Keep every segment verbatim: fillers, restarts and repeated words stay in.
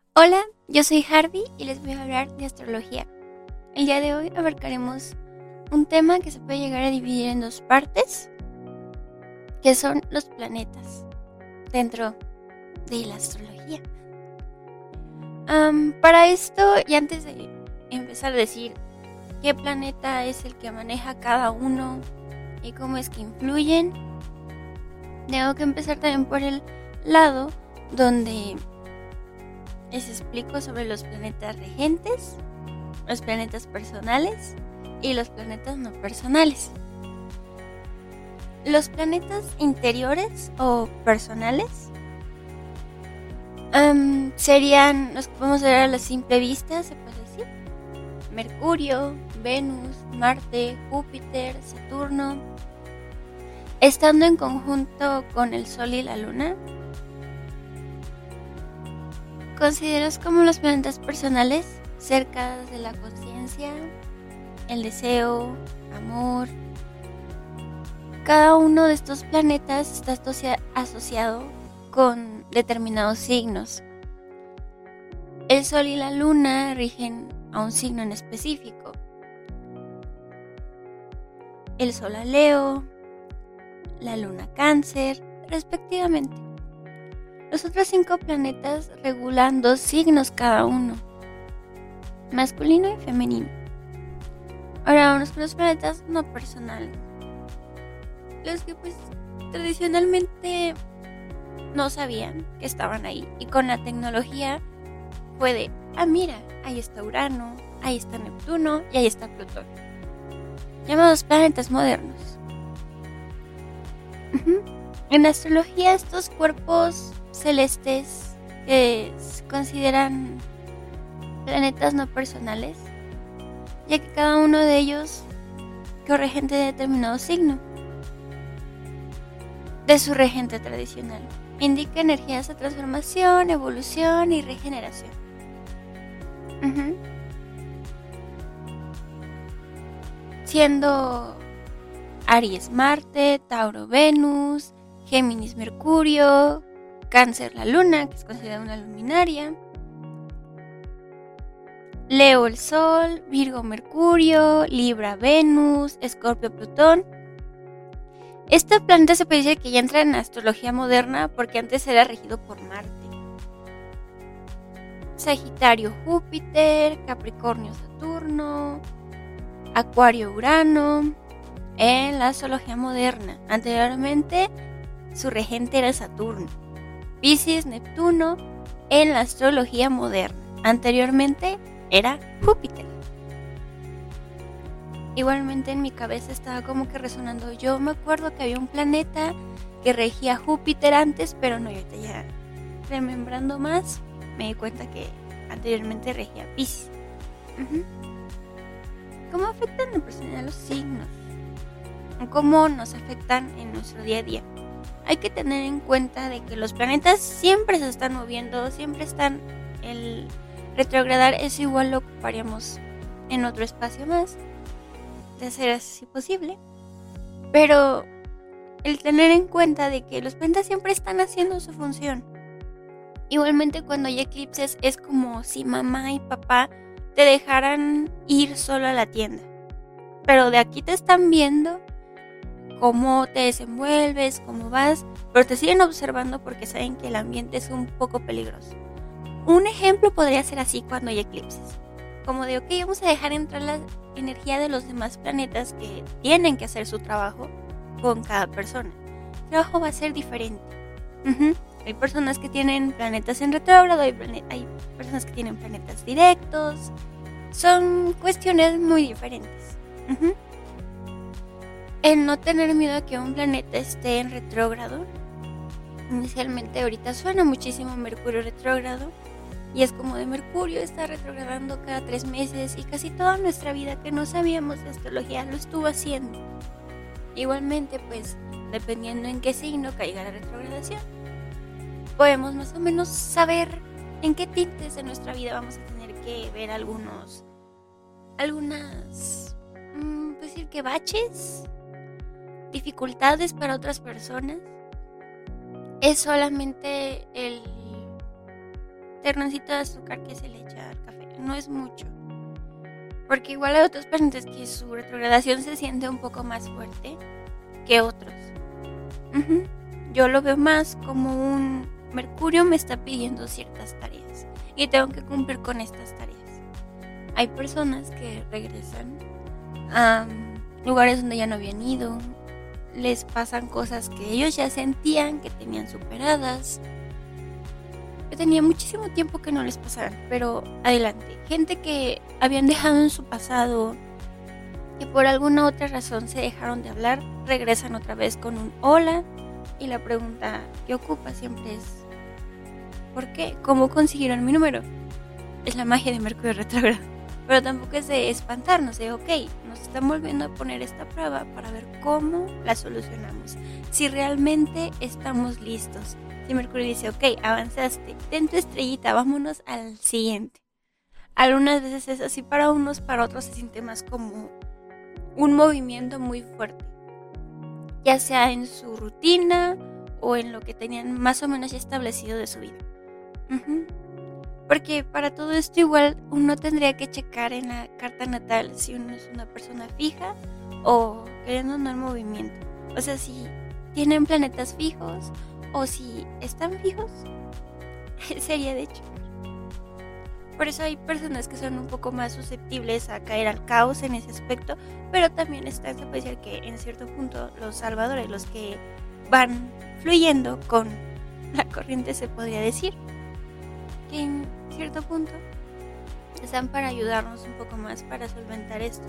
Hola, yo soy Harvey y les voy a hablar de astrología. El día de hoy abarcaremos un tema que se puede llegar a dividir en dos partes, que son los planetas dentro de la astrología. Um, para esto, y antes de empezar a decir qué planeta es el que maneja cada uno y cómo es que influyen, tengo que empezar también por el lado donde les explico sobre los planetas regentes, los planetas personales y los planetas no personales. Los planetas interiores o personales um, serían los que podemos ver a la simple vista, se puede decir: Mercurio, Venus, Marte, Júpiter, Saturno. Estando en conjunto con el Sol y la Luna, considerados como los planetas personales, cerca de la conciencia, el deseo, amor. Cada uno de estos planetas está asocia- asociado con determinados signos. El Sol y la Luna rigen a un signo en específico. El Sol a Leo, la Luna a Cáncer, respectivamente. Los otros cinco planetas regulan dos signos cada uno, masculino y femenino. Ahora vamos con los planetas no personales, los que pues tradicionalmente no sabían que estaban ahí, y con la tecnología fue de, ah mira, ahí está Urano, ahí está Neptuno y ahí está Plutón, llamados planetas modernos. Uh-huh. En astrología, estos cuerpos celestes que se consideran planetas no personales, ya que cada uno de ellos corregente de determinado signo de su regente tradicional, indica energías de transformación, evolución y regeneración. Uh-huh. Siendo Aries Marte, Tauro Venus, Géminis Mercurio, Cáncer la Luna, que es considerada una luminaria, Leo el Sol, Virgo Mercurio, Libra Venus, Escorpio Plutón. Este planeta se puede decir que ya entra en astrología moderna porque antes era regido por Marte. Sagitario Júpiter, Capricornio Saturno, Acuario Urano. En la astrología moderna, anteriormente su regente era Saturno. Piscis Neptuno en la astrología moderna, anteriormente era Júpiter. Igualmente en mi cabeza estaba como que resonando. Yo me acuerdo que había un planeta que regía Júpiter antes, pero no, yo ahorita ya remembrando más me di cuenta que anteriormente regía Piscis. Uh-huh. ¿Cómo afectan en personalidad los signos? ¿Cómo nos afectan en nuestro día a día? Hay que tener en cuenta de que los planetas siempre se están moviendo, siempre están. El retrogradar, eso igual lo ocuparíamos en otro espacio más, de ser así posible. Pero el tener en cuenta de que los planetas siempre están haciendo su función. Igualmente cuando hay eclipses es como si mamá y papá te dejaran ir solo a la tienda, pero de aquí te están viendo cómo te desenvuelves, cómo vas, pero te siguen observando porque saben que el ambiente es un poco peligroso. Un ejemplo podría ser así cuando hay eclipses, como de, ok, vamos a dejar entrar la energía de los demás planetas que tienen que hacer su trabajo con cada persona. El trabajo va a ser diferente. Uh-huh. Hay personas que tienen planetas en retrógrado, hay, planet- hay personas que tienen planetas directos, son cuestiones muy diferentes. Uh-huh. El no tener miedo a que un planeta esté en retrógrado. Inicialmente ahorita suena muchísimo Mercurio retrógrado, y es como de Mercurio está retrogradando cada tres meses y casi toda nuestra vida que no sabíamos de astrología lo estuvo haciendo. Igualmente pues dependiendo en qué signo caiga la retrogradación, podemos más o menos saber en qué tintes de nuestra vida vamos a tener que ver algunos algunas mmm, pues decir que baches, dificultades para otras personas. Es solamente el terroncito de azúcar que se le echa al café. No es mucho. Porque igual hay otros planetas que su retrogradación se siente un poco más fuerte que otros. Uh-huh. Yo lo veo más como un Mercurio me está pidiendo ciertas tareas y tengo que cumplir con estas tareas. Hay personas que regresan a lugares donde ya no habían ido, les pasan cosas que ellos ya sentían que tenían superadas, que tenía muchísimo tiempo que no les pasaran, pero adelante. Gente que habían dejado en su pasado, que por alguna otra razón se dejaron de hablar, regresan otra vez con un hola, y la pregunta que ocupa siempre es ¿por qué? ¿Cómo consiguieron mi número? Es la magia de Mercurio retrógrado. Pero tampoco es de espantarnos, de ok, nos están volviendo a poner esta prueba para ver cómo la solucionamos. Si realmente estamos listos. Si Mercurio dice, ok, avanzaste, ten tu estrellita, vámonos al siguiente. Algunas veces es así para unos, para otros se siente más como un movimiento muy fuerte. Ya sea en su rutina o en lo que tenían más o menos ya establecido de su vida. Uh-huh. Porque para todo esto igual uno tendría que checar en la carta natal si uno es una persona fija o queriendo no en movimiento. O sea, si tienen planetas fijos o si están fijos, sería de checar. Por eso hay personas que son un poco más susceptibles a caer al caos en ese aspecto, pero también está, se puede decir que en cierto punto los salvadores, los que van fluyendo con la corriente, se podría decir, que en cierto punto están para ayudarnos un poco más para solventar esto.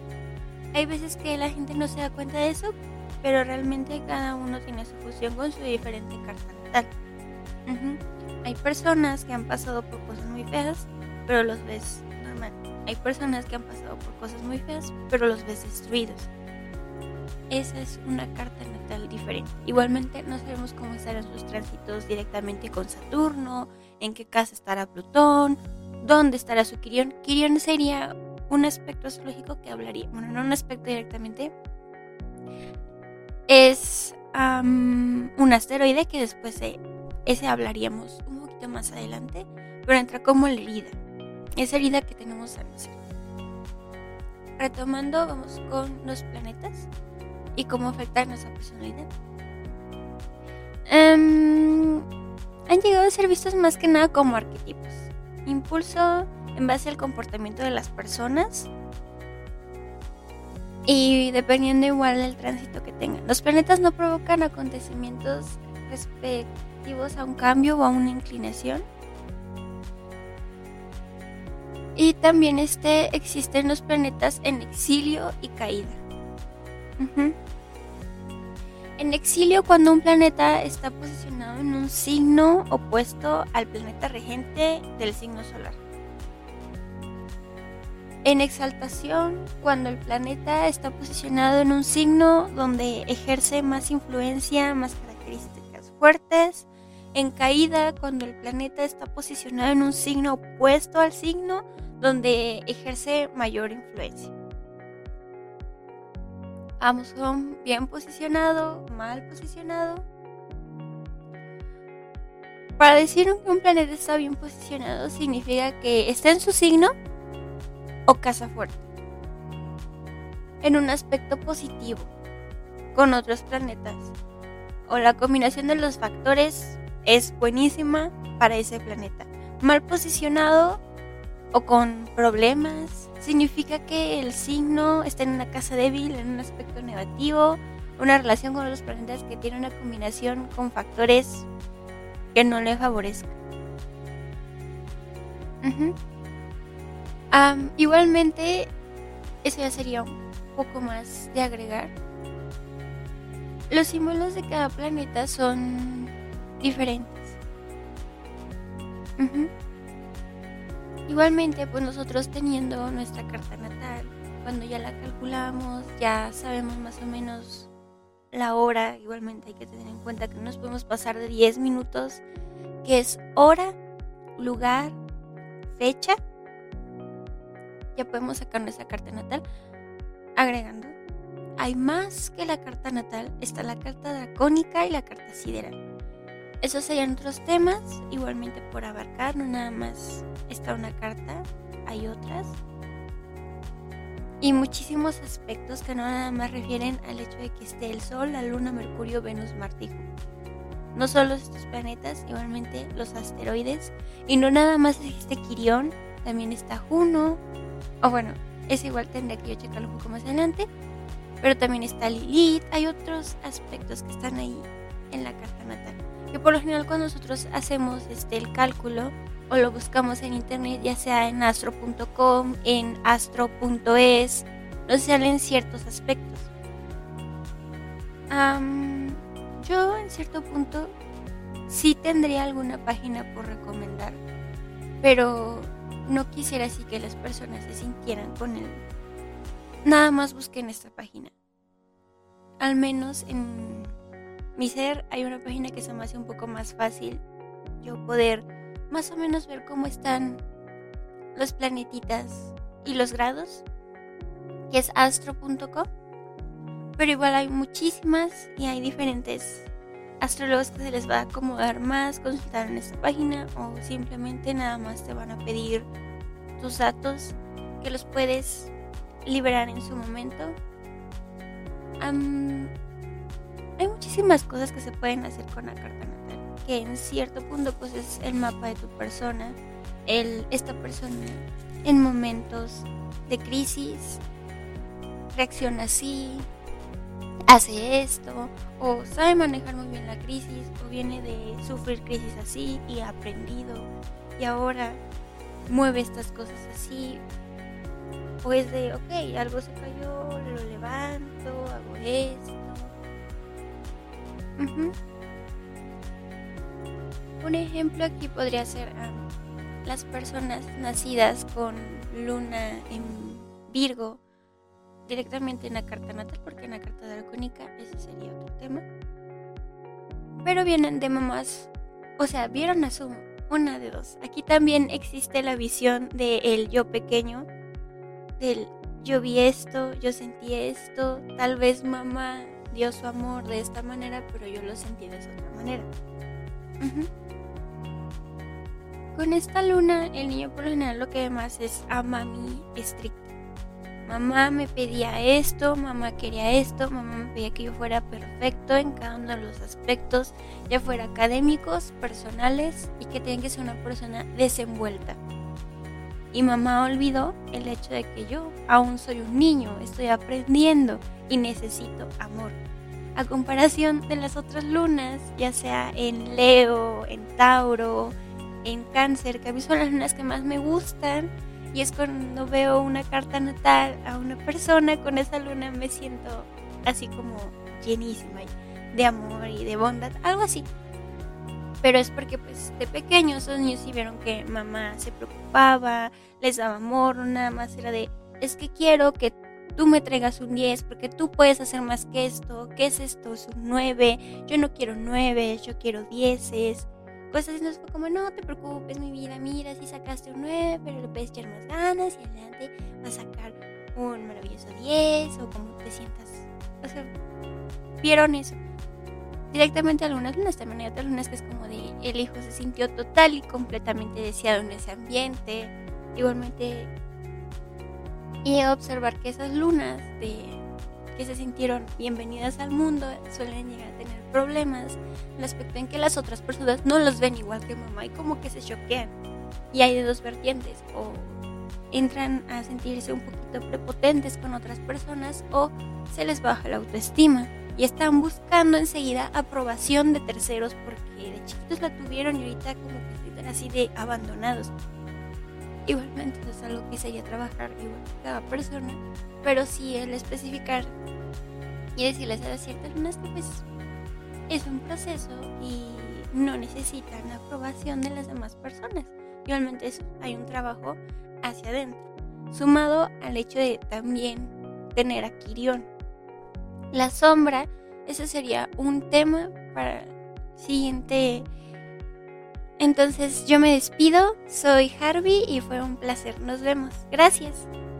Hay veces que la gente no se da cuenta de eso, pero realmente cada uno tiene su fusión con su diferente carta natal. Uh-huh. Hay personas que han pasado por cosas muy feas, pero los ves normal. Hay personas que han pasado por cosas muy feas, pero los ves destruidos. Esa es una carta natal diferente. Igualmente no sabemos cómo estarán sus tránsitos directamente con Saturno, en qué casa estará Plutón, dónde estará su Quirión. Quirión sería un aspecto astrológico que hablaría, bueno, no un aspecto directamente, es um, un asteroide que después de ese hablaríamos un poquito más adelante, pero entra como la herida, esa herida que tenemos al nacer. Retomando, vamos con los planetas y cómo afectan nuestra personalidad. Um, han llegado a ser vistos más que nada como arquetipos. Impulso en base al comportamiento de las personas y dependiendo igual del tránsito que tengan. Los planetas no provocan acontecimientos respectivos a un cambio o a una inclinación. Y también este, existen los planetas en exilio y caída. Uh-huh. En exilio, cuando un planeta está posicionado en un signo opuesto al planeta regente del signo solar. En exaltación, cuando el planeta está posicionado en un signo donde ejerce más influencia, más características fuertes. En caída, cuando el planeta está posicionado en un signo opuesto al signo donde ejerce mayor influencia. Ambos son bien posicionado, mal posicionado. Para decir que un planeta está bien posicionado significa que está en su signo o casa fuerte, en un aspecto positivo con otros planetas, o la combinación de los factores es buenísima para ese planeta. Mal posicionado o con problemas significa que el signo está en una casa débil, en un aspecto negativo, una relación con los planetas que tiene una combinación con factores que no le favorezcan. Uh-huh. Um, igualmente, eso ya sería un poco más de agregar. Los símbolos de cada planeta son diferentes. Uh-huh. Igualmente, pues nosotros teniendo nuestra carta natal, cuando ya la calculamos, ya sabemos más o menos la hora. Igualmente hay que tener en cuenta que no nos podemos pasar de diez minutos, que es hora, lugar, fecha. Ya podemos sacar nuestra carta natal. Agregando, hay más que la carta natal, está la carta dracónica y la carta sideral. Esos serían otros temas, igualmente por abarcar, no nada más está una carta, hay otras. Y muchísimos aspectos que no nada más refieren al hecho de que esté el Sol, la Luna, Mercurio, Venus, Marte y Júpiter. No solo estos planetas, igualmente los asteroides. Y no nada más existe Quirión, también está Juno. O bueno, es igual, tendría que yo checarlo un poco más adelante. Pero también está Lilith. Hay otros aspectos que están ahí en la carta natal. Que por lo general cuando nosotros hacemos este, el cálculo o lo buscamos en internet, ya sea en astro punto com, en astro punto es, nos salen ciertos aspectos. Um, yo en cierto punto sí tendría alguna página por recomendar, pero no quisiera así que las personas se sintieran con él. Nada más busquen esta página. Al menos en mi ser hay una página que se me hace un poco más fácil yo poder más o menos ver cómo están los planetitas y los grados, que es astro punto com. Pero igual hay muchísimas y hay diferentes astrólogos que se les va a acomodar más consultar en esta página, o simplemente nada más te van a pedir tus datos que los puedes liberar en su momento. Um, hay muchísimas cosas que se pueden hacer con la carta natal, que en cierto punto pues es el mapa de tu persona. El, esta persona en momentos de crisis reacciona así, hace esto, o sabe manejar muy bien la crisis, o viene de sufrir crisis así y ha aprendido y ahora mueve estas cosas así, o es de ok, algo se cayó, lo levanto, hago esto. Uh-huh. Un ejemplo aquí podría ser um, las personas nacidas con luna en Virgo directamente en la carta natal, porque en la carta dracónica ese sería otro tema. Pero vienen de mamás, o sea, vieron a su una de dos. Aquí también existe la visión del yo pequeño, del yo vi esto, yo sentí esto, tal vez mamá dio su amor de esta manera, pero yo lo sentí de esa otra manera. Uh-huh. Con esta luna, el niño por lo general lo que más es a mami estricta. Mamá me pedía esto, mamá quería esto, mamá me pedía que yo fuera perfecto en cada uno de los aspectos, ya fuera académicos, personales, y que tenía que ser una persona desenvuelta. Y mamá olvidó el hecho de que yo aún soy un niño, estoy aprendiendo y necesito amor. A comparación de las otras lunas, ya sea en Leo, en Tauro, en Cáncer, que a mí son las lunas que más me gustan, y es cuando veo una carta natal a una persona con esa luna me siento así como llenísima de amor y de bondad, algo así. Pero es porque pues de pequeños esos niños sí vieron que mamá se preocupaba, les daba amor, no nada más era de es que quiero que tú me traigas un diez porque tú puedes hacer más que esto, ¿qué es esto? Es un nueve, yo no quiero nueve, yo quiero dieces. Cosas así, nos fue como, no te preocupes mi vida, mira, si sacaste un nueve, pero le puedes echar más ganas y adelante vas a sacar un maravilloso diez o como te sientas. O sea, vieron eso. Directamente algunas lunas, también hay otras lunas que es como de el hijo se sintió total y completamente deseado en ese ambiente. Igualmente, y observar que esas lunas de que se sintieron bienvenidas al mundo suelen llegar a tener problemas en el aspecto en que las otras personas no los ven igual que mamá y como que se choquean. Y hay de dos vertientes, o entran a sentirse un poquito prepotentes con otras personas o se les baja la autoestima y están buscando enseguida aprobación de terceros porque de chiquitos la tuvieron y ahorita como que están así de abandonados. Igualmente es algo que sería trabajar igual que cada persona, pero sí el especificar y decirles a las ciertas lunas que pues es un proceso y no necesitan la aprobación de las demás personas. Igualmente eso, hay un trabajo hacia adentro, sumado al hecho de también tener a Quirión. La sombra, ese sería un tema para el siguiente. Entonces yo me despido, soy Harvey y fue un placer, nos vemos, gracias.